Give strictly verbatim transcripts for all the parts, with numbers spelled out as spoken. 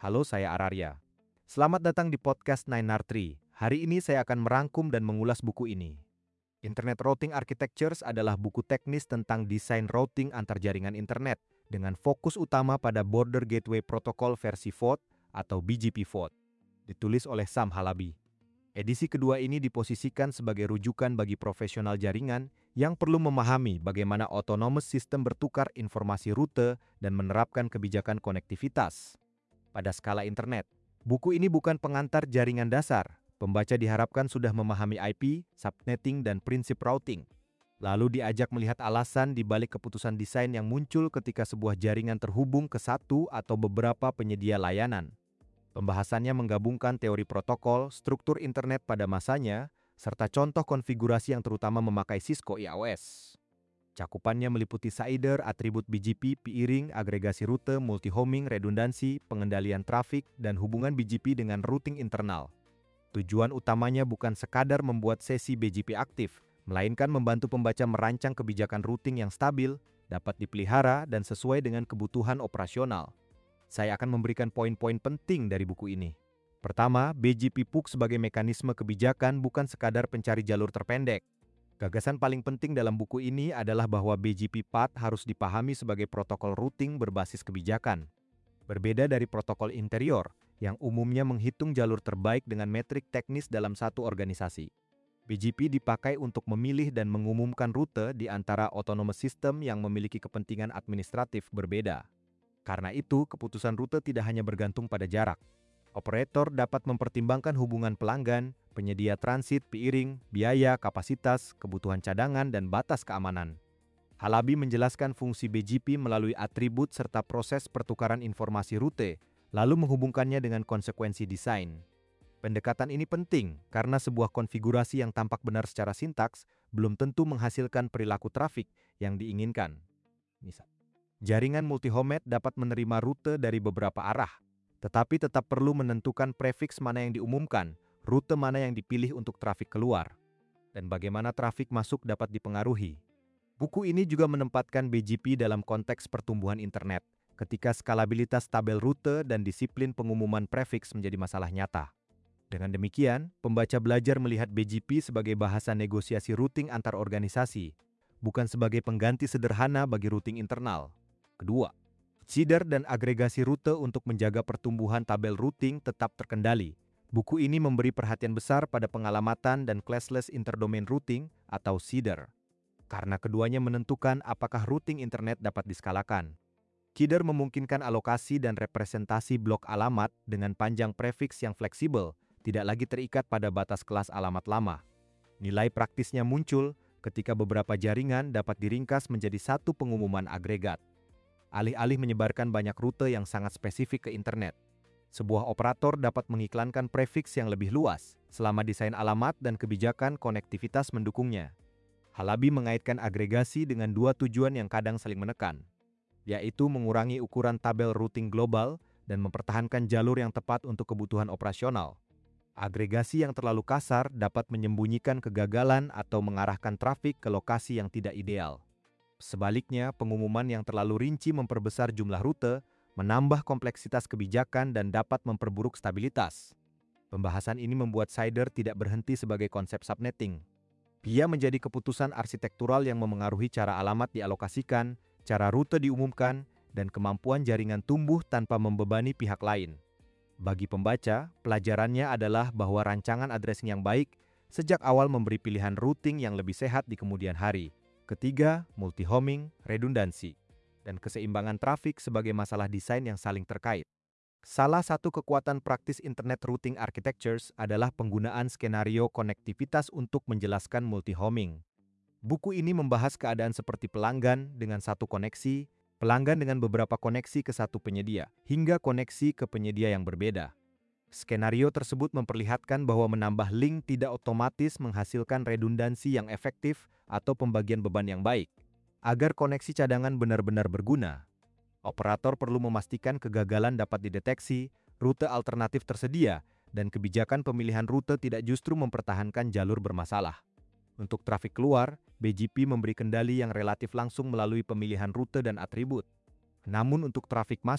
Halo, saya Araria. Selamat datang di podcast Nine R Tree. Hari ini saya akan merangkum dan mengulas buku ini. Internet Routing Architectures adalah buku teknis tentang desain routing antar jaringan internet dengan fokus utama pada Border Gateway Protocol versi V O D atau B G P V O D. Ditulis oleh Sam Halaby. Edisi kedua ini diposisikan sebagai rujukan bagi profesional jaringan yang perlu memahami bagaimana autonomous system bertukar informasi rute dan menerapkan kebijakan konektivitas pada skala internet. Buku ini bukan pengantar jaringan dasar. Pembaca diharapkan sudah memahami I P, subnetting, dan prinsip routing. Lalu diajak melihat alasan di balik keputusan desain yang muncul ketika sebuah jaringan terhubung ke satu atau beberapa penyedia layanan. Pembahasannya menggabungkan teori protokol, struktur internet pada masanya, serta contoh konfigurasi yang terutama memakai Cisco I O S. Cakupannya meliputi CIDR, atribut B G P, peering, agregasi rute, multi-homing, redundansi, pengendalian trafik, dan hubungan B G P dengan routing internal. Tujuan utamanya bukan sekadar membuat sesi B G P aktif, melainkan membantu pembaca merancang kebijakan routing yang stabil, dapat dipelihara, dan sesuai dengan kebutuhan operasional. Saya akan memberikan poin-poin penting dari buku ini. Pertama, B G P P U C sebagai mekanisme kebijakan bukan sekadar pencari jalur terpendek. Gagasan paling penting dalam buku ini adalah bahwa B G P Path harus dipahami sebagai protokol routing berbasis kebijakan. Berbeda dari protokol interior, yang umumnya menghitung jalur terbaik dengan metrik teknis dalam satu organisasi. B G P dipakai untuk memilih dan mengumumkan rute di antara autonomous system yang memiliki kepentingan administratif berbeda. Karena itu, keputusan rute tidak hanya bergantung pada jarak. Operator dapat mempertimbangkan hubungan pelanggan, penyedia transit, peering, biaya, kapasitas, kebutuhan cadangan, dan batas keamanan. Halaby menjelaskan fungsi B G P melalui atribut serta proses pertukaran informasi rute, lalu menghubungkannya dengan konsekuensi desain. Pendekatan ini penting karena sebuah konfigurasi yang tampak benar secara sintaks belum tentu menghasilkan perilaku trafik yang diinginkan. Misal, jaringan multi-homet dapat menerima rute dari beberapa arah, tetapi tetap perlu menentukan prefix mana yang diumumkan, rute mana yang dipilih untuk trafik keluar, dan bagaimana trafik masuk dapat dipengaruhi. Buku ini juga menempatkan B G P dalam konteks pertumbuhan internet, ketika skalabilitas tabel rute dan disiplin pengumuman prefix menjadi masalah nyata. Dengan demikian, pembaca belajar melihat B G P sebagai bahasa negosiasi routing antar organisasi, bukan sebagai pengganti sederhana bagi routing internal. Kedua, CIDR dan agregasi rute untuk menjaga pertumbuhan tabel routing tetap terkendali. Buku ini memberi perhatian besar pada pengalamatan dan classless interdomain routing atau CIDR, karena keduanya menentukan apakah routing internet dapat diskalakan. CIDR memungkinkan alokasi dan representasi blok alamat dengan panjang prefix yang fleksibel, tidak lagi terikat pada batas kelas alamat lama. Nilai praktisnya muncul ketika beberapa jaringan dapat diringkas menjadi satu pengumuman agregat. Alih-alih menyebarkan banyak rute yang sangat spesifik ke internet, sebuah operator dapat mengiklankan prefix yang lebih luas selama desain alamat dan kebijakan konektivitas mendukungnya. Halaby mengaitkan agregasi dengan dua tujuan yang kadang saling menekan, yaitu mengurangi ukuran tabel routing global dan mempertahankan jalur yang tepat untuk kebutuhan operasional. Agregasi yang terlalu kasar dapat menyembunyikan kegagalan atau mengarahkan trafik ke lokasi yang tidak ideal. Sebaliknya, pengumuman yang terlalu rinci memperbesar jumlah rute, menambah kompleksitas kebijakan, dan dapat memperburuk stabilitas. Pembahasan ini membuat CIDR tidak berhenti sebagai konsep subnetting. Ia menjadi keputusan arsitektural yang memengaruhi cara alamat dialokasikan, cara rute diumumkan, dan kemampuan jaringan tumbuh tanpa membebani pihak lain. Bagi pembaca, pelajarannya adalah bahwa rancangan addressing yang baik sejak awal memberi pilihan routing yang lebih sehat di kemudian hari. Ketiga, multi-homing, redundansi, dan keseimbangan trafik sebagai masalah desain yang saling terkait. Salah satu kekuatan praktis Internet Routing Architectures adalah penggunaan skenario konektivitas untuk menjelaskan multi-homing. Buku ini membahas keadaan seperti pelanggan dengan satu koneksi, pelanggan dengan beberapa koneksi ke satu penyedia, hingga koneksi ke penyedia yang berbeda. Skenario tersebut memperlihatkan bahwa menambah link tidak otomatis menghasilkan redundansi yang efektif atau pembagian beban yang baik. Agar koneksi cadangan benar-benar berguna, operator perlu memastikan kegagalan dapat dideteksi, rute alternatif tersedia, dan kebijakan pemilihan rute tidak justru mempertahankan jalur bermasalah. Untuk trafik keluar, B G P memberi kendali yang relatif langsung melalui pemilihan rute dan atribut. Namun untuk trafik masuk,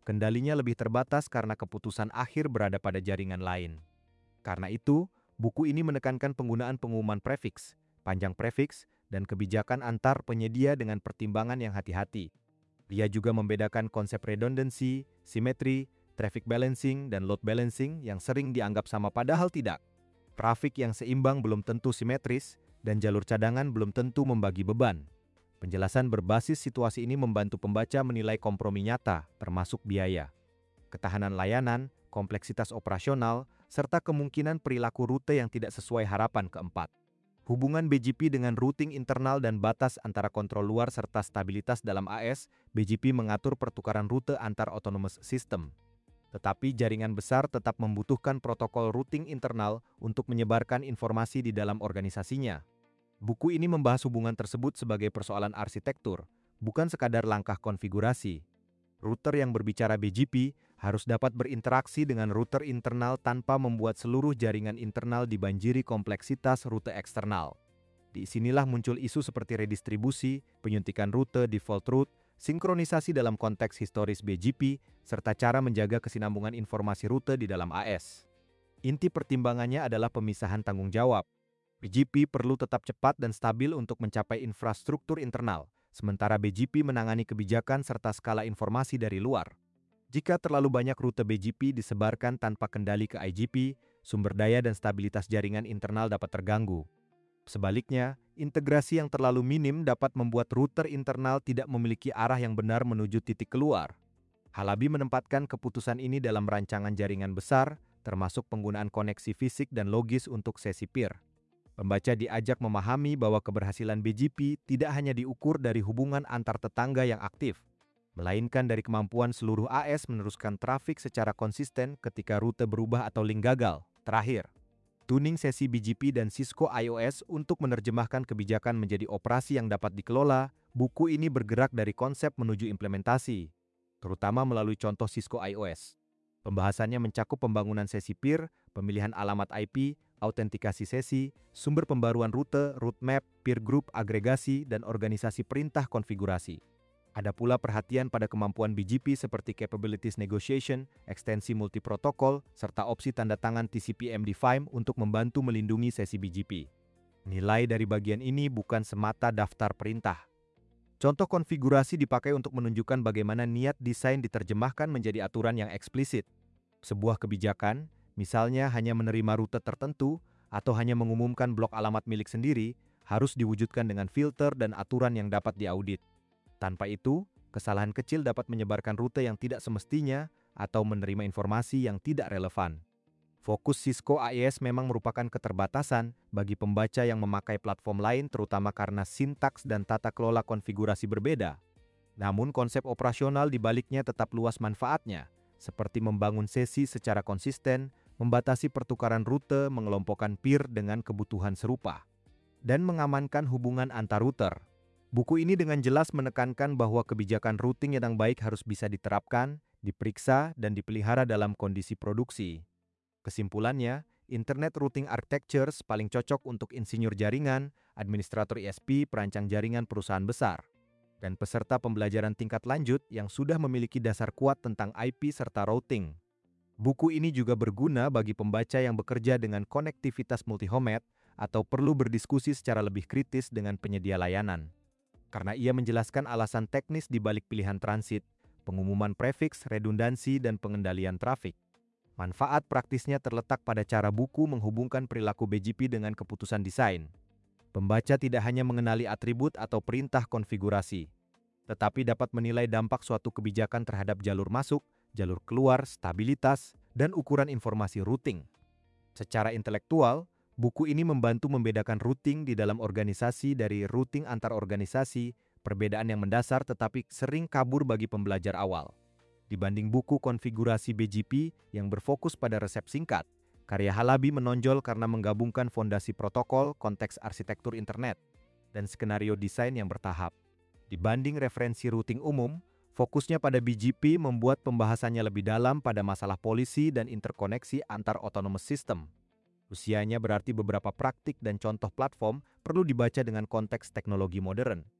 kendalinya lebih terbatas karena keputusan akhir berada pada jaringan lain. Karena itu, buku ini menekankan penggunaan pengumuman prefiks, panjang prefiks, dan kebijakan antar penyedia dengan pertimbangan yang hati-hati. Dia juga membedakan konsep redundancy, simetri, traffic balancing, dan load balancing yang sering dianggap sama padahal tidak. Trafik yang seimbang belum tentu simetris, dan jalur cadangan belum tentu membagi beban. Penjelasan berbasis situasi ini membantu pembaca menilai kompromi nyata, termasuk biaya, ketahanan layanan, kompleksitas operasional, serta kemungkinan perilaku rute yang tidak sesuai harapan. Keempat, hubungan B G P dengan routing internal dan batas antara kontrol luar serta stabilitas dalam A S. B G P mengatur pertukaran rute antar autonomous system. Tetapi jaringan besar tetap membutuhkan protokol routing internal untuk menyebarkan informasi di dalam organisasinya. Buku ini membahas hubungan tersebut sebagai persoalan arsitektur, bukan sekadar langkah konfigurasi. Router yang berbicara B G P harus dapat berinteraksi dengan router internal tanpa membuat seluruh jaringan internal dibanjiri kompleksitas rute eksternal. Di sinilah muncul isu seperti redistribusi, penyuntikan rute default route, sinkronisasi dalam konteks historis B G P, serta cara menjaga kesinambungan informasi rute di dalam A S. Inti pertimbangannya adalah pemisahan tanggung jawab. B G P perlu tetap cepat dan stabil untuk mencapai infrastruktur internal, sementara B G P menangani kebijakan serta skala informasi dari luar. Jika terlalu banyak rute B G P disebarkan tanpa kendali ke I G P, sumber daya dan stabilitas jaringan internal dapat terganggu. Sebaliknya, integrasi yang terlalu minim dapat membuat router internal tidak memiliki arah yang benar menuju titik keluar. Halabi menempatkan keputusan ini dalam rancangan jaringan besar, termasuk penggunaan koneksi fisik dan logis untuk sesi peer. Pembaca diajak memahami bahwa keberhasilan B G P tidak hanya diukur dari hubungan antar tetangga yang aktif, melainkan dari kemampuan seluruh A S meneruskan trafik secara konsisten ketika rute berubah atau link gagal. Terakhir, tuning sesi B G P dan Cisco I O S untuk menerjemahkan kebijakan menjadi operasi yang dapat dikelola. Buku ini bergerak dari konsep menuju implementasi, terutama melalui contoh Cisco I O S. Pembahasannya mencakup pembangunan sesi peer, pemilihan alamat I P, autentikasi sesi, sumber pembaruan rute, route map, peer group, agregasi, dan organisasi perintah konfigurasi. Ada pula perhatian pada kemampuan B G P seperti capabilities negotiation, ekstensi multiprotokol, serta opsi tanda tangan T C P M D F I M untuk membantu melindungi sesi B G P. Nilai dari bagian ini bukan semata daftar perintah. Contoh konfigurasi dipakai untuk menunjukkan bagaimana niat desain diterjemahkan menjadi aturan yang eksplisit. Sebuah kebijakan, misalnya hanya menerima rute tertentu atau hanya mengumumkan blok alamat milik sendiri, harus diwujudkan dengan filter dan aturan yang dapat diaudit. Tanpa itu, kesalahan kecil dapat menyebarkan rute yang tidak semestinya atau menerima informasi yang tidak relevan. Fokus Cisco I O S memang merupakan keterbatasan bagi pembaca yang memakai platform lain, terutama karena sintaks dan tata kelola konfigurasi berbeda. Namun konsep operasional di baliknya tetap luas manfaatnya, seperti membangun sesi secara konsisten, membatasi pertukaran rute, mengelompokkan peer dengan kebutuhan serupa, dan mengamankan hubungan antar router. Buku ini dengan jelas menekankan bahwa kebijakan routing yang baik harus bisa diterapkan, diperiksa, dan dipelihara dalam kondisi produksi. Kesimpulannya, Internet Routing Architectures paling cocok untuk insinyur jaringan, administrator I S P, perancang jaringan perusahaan besar, dan peserta pembelajaran tingkat lanjut yang sudah memiliki dasar kuat tentang I P serta routing. Buku ini juga berguna bagi pembaca yang bekerja dengan konektivitas multi-homet atau perlu berdiskusi secara lebih kritis dengan penyedia layanan. Karena ia menjelaskan alasan teknis di balik pilihan transit, pengumuman prefiks, redundansi, dan pengendalian trafik. Manfaat praktisnya terletak pada cara buku menghubungkan perilaku B G P dengan keputusan desain. Pembaca tidak hanya mengenali atribut atau perintah konfigurasi, tetapi dapat menilai dampak suatu kebijakan terhadap jalur masuk, jalur keluar, stabilitas, dan ukuran informasi routing. Secara intelektual, buku ini membantu membedakan routing di dalam organisasi dari routing antar organisasi, perbedaan yang mendasar tetapi sering kabur bagi pembelajar awal. Dibanding buku konfigurasi B G P yang berfokus pada resep singkat, karya Halabi menonjol karena menggabungkan fondasi protokol, konteks arsitektur internet, dan skenario desain yang bertahap. Dibanding referensi routing umum, fokusnya pada B G P membuat pembahasannya lebih dalam pada masalah polisi dan interkoneksi antar autonomous system. Usianya berarti beberapa praktik dan contoh platform perlu dibaca dengan konteks teknologi modern.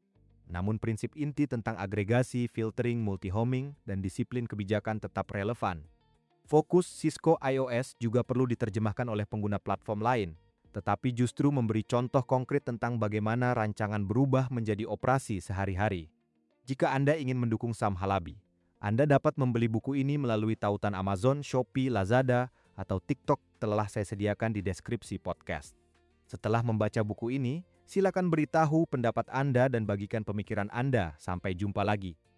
Namun prinsip inti tentang agregasi, filtering, multi-homing, dan disiplin kebijakan tetap relevan. Fokus Cisco iOS juga perlu diterjemahkan oleh pengguna platform lain, tetapi justru memberi contoh konkret tentang bagaimana rancangan berubah menjadi operasi sehari-hari. Jika Anda ingin mendukung Sam Halabi, Anda dapat membeli buku ini melalui tautan Amazon, Shopee, Lazada, atau TikTok telah saya sediakan di deskripsi podcast. Setelah membaca buku ini, silakan beritahu pendapat Anda dan bagikan pemikiran Anda. Sampai jumpa lagi.